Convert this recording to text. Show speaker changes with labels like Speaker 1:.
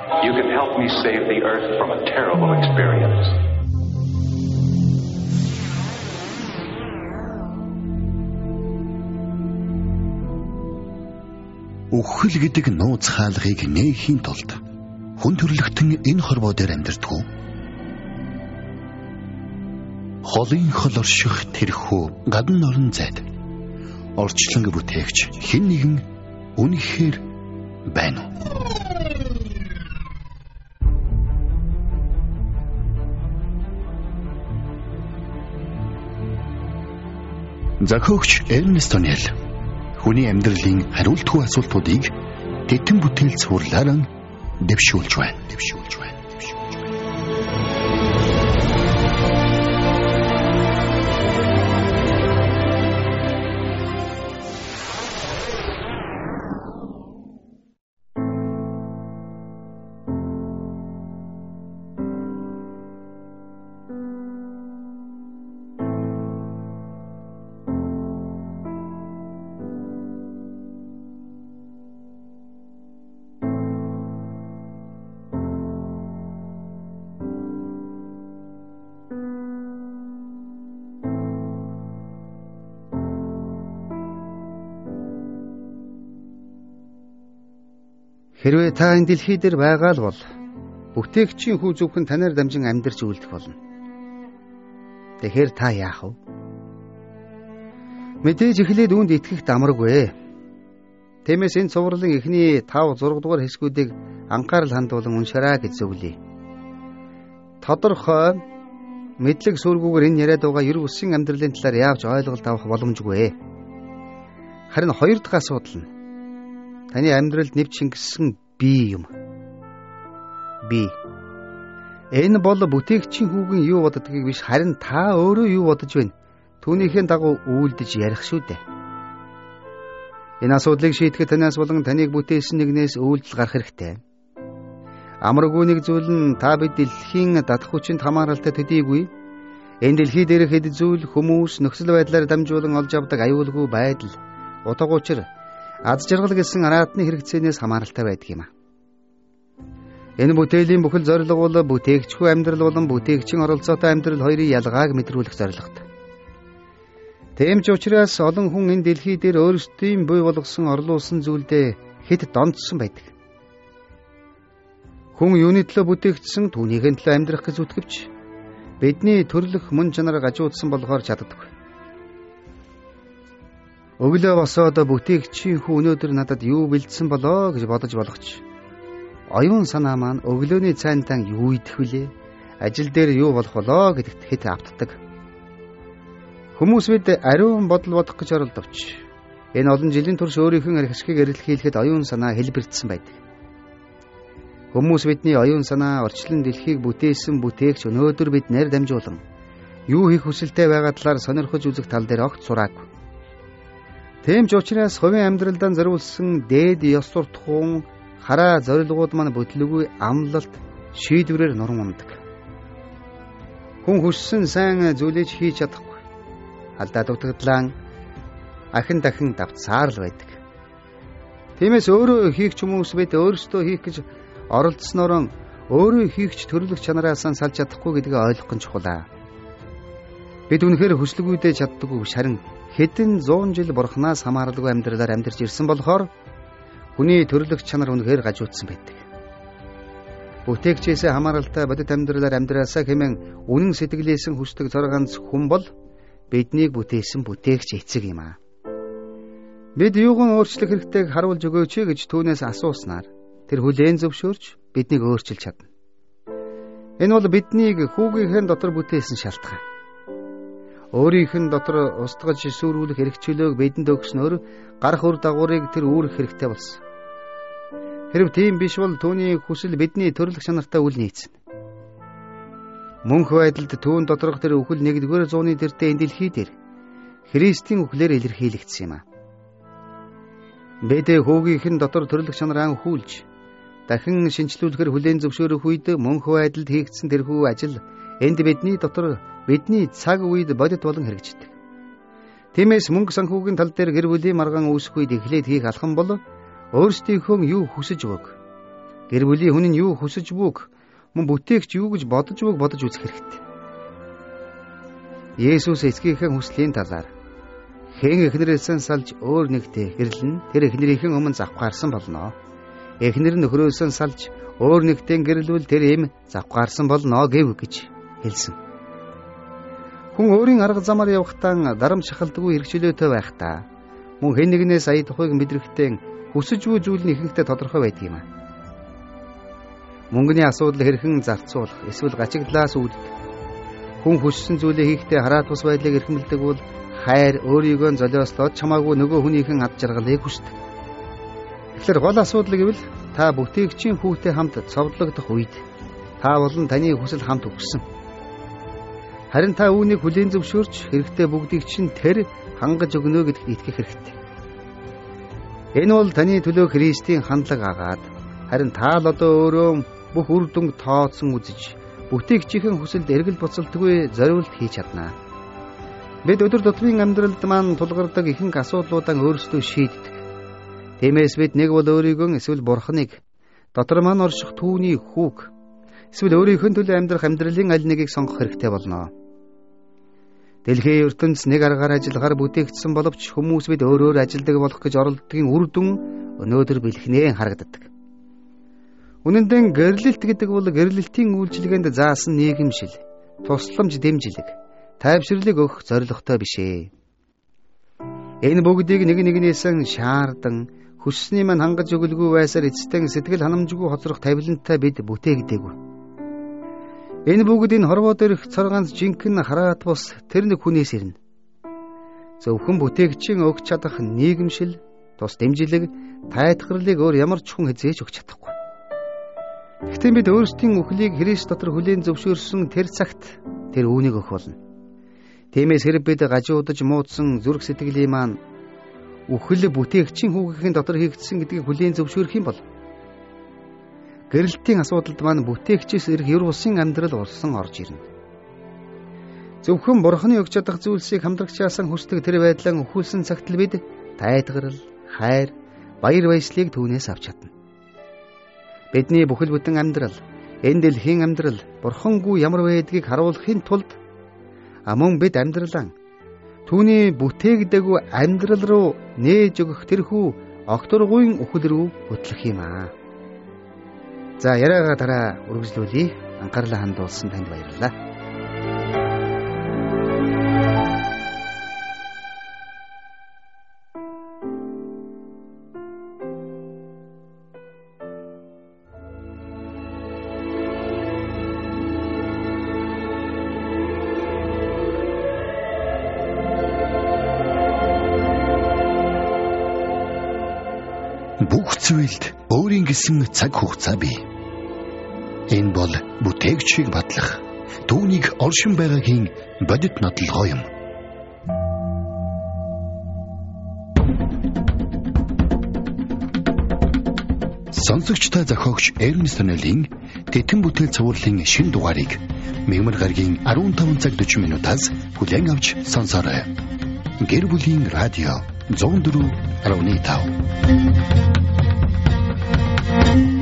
Speaker 1: You can help me save the earth from a terrible experience.
Speaker 2: Үхэл гэдэг нууц хаалгыг нээхийн тулд хүн төрлөختөн энэ хорвоо дээр амьдардаг. Холын хол орших тэрхүү гадна орон зайд орчлонг бүтээгч хэн нэгэн үнэхээр байна уу? Зохиогч Эрнест Онел хүний амьдралын хариултгүй асуултуудыг тэтэн бүтээл цуурлааран дэвшүүлж байна.
Speaker 3: Хэрвээ та энэ дэлхий дээр байгаа л бол бүтээгчийн хүү зөвхөн танаар дамжин амьдарч үлдэх болно. Тэгэхээр та яах вэ? Мэдээж эхлээд үүнд итгэх дамраггүй. Тиймээс энэ цувралын эхний 5-6 дугаар хэсгүүдийг анхаарал хандуулан уншаарай гэж зөвлөе. Тодорхой мэдлэг сүргүүгээр энэ яриад байгаа ер бусын амьдралын талаар яавч ойлголт авах боломжгүй. Харин хоёр дахь асуудал нь таны амьдралд нэвч шингэсэн бие юм. Би. Энэ бол бүтээгчийн хүүгийн юу боддгийг биш, харин та өөрөө юу бодож байна? Түүнийхээ дагуу үйлдэж ярих шүү дээ. Энэ асуудлыг шийдэхэд танаас болон таныг бүтээсэн нэгнээс үйлдэл гарах хэрэгтэй. Амаргүй нэг зүйл нь та бид дэлхийн дадах хүчинд хамааралтай төдийгүй энэ дэлхий дээрх хэд зүйл, хүмүүс, нөхцөл байдлаар дамжуулан олж авдаг аюулгүй байдал, утга учир, аз жаргал гэсэн араатны хэрэгцээнээс хамааралтай байдаг юм а. Энэ бүтээлийн бүхэл зорилго бол бүтээгчгүй амьдрал болон бүтээгчийн оролцоотой амьдрал хоёрын ялгааг мэдрүүлэх зорилготой. Тийм ч учраас олон хүн энэ дэлхий дээр өөрсдийн буй болгосон орлуулсан зүйлдээ хэд донцсон байдаг. Хүн юуны төлөө бүтээгдсэн, түүнийхэн төлөө амьдрах гэж зүтгэвч бидний төрлөх мөн чанар гажуудсан болохоор чаддаг. Өглөө босоод бүтээгчийн хүү өнөөдөр надад юу бэлдсэн болоо гэж бодож болохч оюун санаа маань өглөөний цайнтан юу идэх вүлээ, ажил дээр юу болох болоо гэдэгт хэд автдаг. Хүмүүс бид ариун бодол бодох гэж оролдовч энэ олон жилийн турш өөрийнхөө архисхийг эрэлхийлэхэд оюун санаа хэлбэрдсэн байдаг. Хүмүүс бидний оюун санаа орчлон дэлхийг бүтээсэн бүтээгч өнөөдөр биднээр дамжуулан юу хийх хүсэлтэй байгаа талаар сонирхож үзэх тал дээр огт сураагүй. Тийм ч учраас хувийн амьдралдаа зориулсан дээд ёс суртахуун, хараа зорилгууд маань бүтлгүй амлалт, шийдвэрээр нуран ундаг. Хүн хүссэн сайн зүйлээж хийж чадахгүй. Алдаа дутагдлаа ахин дахин давтсаар л байдаг. Тиймээс өөрөө хийх хүмүүс бид өөрсдөө хийх гэж оролдсноор өөрөө хийгч төрлөх чанараас салж чадахгүй гэдгийг ойлгох нь чухал. Бид үнэхээр хүслэгүйдээ чаддаггүй биш, харин хэдэн 100 жил бурхнаас хамааралгүй амьдралаар амьдарч ирсэн болохоор хүний төрлөх чанар үнэхээр гажуудсан байдаг. Бүтээгчээс хамааралтай бодит амьдралаар амьдраасаа хэмээн үнэн сэтгэлээсэн хүсдэг цор ганц хүн бол биднийг бүтээсэн бүтээгч эцэг юм аа. Бид юуган өөрчлөх хэрэгтэйг харуулж өгөөч гэж түүнээс асууснаар тэр хүлээн зөвшөөрч биднийг өөрчилж чадна. Энэ бол биднийг хүүгийнхэн дотор бүтээсэн шалтгаан. Өөрийнх нь дотор устгаж сүрүүлэх эрхчлөөг бидэнд өгснөөр гарах үр дагаврыг тэр үүрэх хэрэгтэй болсон. Хэрв тийм биш бол түүний хүсэл бидний төрлөх чанартай үл нийцнэ. Мөнх байдалд түүн доторх тэр үхэл 1-р зууны тэртээ энэ дэлхий дээр Христийн үхлээр илэрхийлэгдсэн юм а. Бид хүүгийнхэн дотор төрлөх чанараа хүүлж дахин шинчлүүлэхээр хүлээн зөвшөөрөх үед мөнх байдалд хийгдсэн тэрхүү ажил энд бидний дотор бидний цаг үед бодит болон хэрэгждэг. Тиймээс мөнгө санхүүгийн тал дээр гэр бүлийн маргаан үүсэх үед эхлээд хийх алхам бол өөрсдийнхөө юу хүсэж байгааг Гэр бүлийн хүн нь юу хүсэж буг, мөн бүтээгч юу гэж бодож буг бодож үзэх хэрэгтэй. Есүс эцгийнхээ хүслийн талаар хэн эхнэрээсээ салж өөр нэгтэй гэрлэн тэр эхнэрийнхэн өмнө завхаарсан болно. Эхнэр нь нөхрөөсөө салж өөр нэгтэй гэрлвэл тэр им завхаарсан болно гэв гэж хэлсэн. Хүн өөрийн арга замаар явахдаа дарамт шахалдаггүй хэрэгчлөөтэй байхдаа мөн хэн нэгнээс ая тухайг мэдрэхтэн хүсэж буй зүйл нь ихэнхдээ тодорхой байдаг юм аа. Мөнгөний асуудал хэрхэн зарцуулах, эсвэл гачигдлаас үүдэх. Хүн хүссэн зүйлээ хийхдээ хараад бус байдлыг эрхэмлдэг бол хайр өөрийгөө золиослоод чамаагүй нөгөө хүнийхэн ад жаргалыг хүсдэг. Тэгэхээр гол асуудал гэвэл та бүтээгчийн хүүтэй хамт цовдлогдох үед та болон таны хүсэл хамт өгсөн. Харин та үүнийг хүлээн зөвшөөрч хэрэгтэй бүгдийг чинь тэр хангаж өгнө гэдэгт итгэх хэрэгтэй. Энэ бол таны төлөө Христийн хандлага агаад харин та л одоо өөрөө бүх үр дүнг тооцсон үзэж бүтээгчийн хүсэлд эргэл буцалтгүй зориулт хийж чаднаа. Бид өдөр тутмын амьдралд маань тулгардаг ихэнх асуудлуудаа өөрсдөө шийддэг. Тиймээс бид нэг бол өөрийгөө эсвэл бурхныг дотор маань орших түүний хүүг эсвэл өөрийнхөө төлөө амьдрах амьдралын аль нэгийг сонгох хэрэгтэй болно. Дэлхийн ертөнц нэг аргаар ажиллахаар бүтээгдсэн боловч хүмүүс бид өөрөөр ажилдаг болох гэж оролддгийн үр дүн өнөөдөр бэлхнээ харагддаг. Үнэн дээр гэрлэлт гэдэг бол гэрлэлтийн үйлчилгээнд заасан нийгэмшил, тусламж дэмжлэг, тайвширлыг өгөх зорилготой биш ээ. Энэ бүгдийг нэг нэгнээс шаардан хүссний маань хангаж өгөлгүй байсаар эцэстэн сэтгэл ханамжгүй хоцрох тавилантай бид бүтээгдээгүй. Энэ бүгд энэ хорвоо дээрх цорганц жинхэнэ хараат бус тэр нэг хүнээс ирнэ. Зөвхөн бүтээгчийн өгч чадах нийгэмшил, тус дэмжлэг, тайтгарлыг өөр ямар ч хүн хязгаарч өгч чадахгүй. Гэхдээ бид өөрсдийн үхлийг Христ дотор хүлээн зөвшөөрсөн тэр цагт тэр үүнийг өгөх болно. Тиймээс хэрэг бид гажуудаж муудсан зүрх сэтгэлийн маань үхэл бүтээгчийн хүүгийн дотор хийгдсэн гэдгийг хүлээн зөвшөөрөх юм бол гэрэлтийн асуудалд маань бүтээгчээс ирэх ёр бусын амьдрал урсан орж ирнэ. Зөвхөн бурхны өгч чадах зүйлсийг хамтрагчаасан хүсдэг тэр байдлаа өхүүлсэн цагт л бид тайтгарал, хайр, баяр баясгалыг түүнээс авч чадна. Бидний бүхэл бүтэн амьдрал, энэ дэлхийн амьдрал бурхангүй ямар байдгийг харуулахын тулд мөн бид амьдралаа түүний бүтээгдээгүй амьдрал руу нээж өгөх тэрхүү огторгуйн үхэл рүү хөтлөх юм аа. За яриагаа дараа үргэлжлүүлье. Анхаарлаа хандуулсан танд баярлалаа.
Speaker 2: Бүх зүйлд өөрийн гэсэн цаг хугацаа бий. Энэ бол бүтээгчийг батлах, түүнийг оршин байгаагийн бодит нотлогоо юм. Сонсогчтой зохиогч Эрнст Нолын Тэтэн бүтээл цувралын шинэ дугаарыг мэгмар гарагийн 15 цаг 40 минутаас хүлээн авч сонсоорой. Гэр бүлийн радио 104.5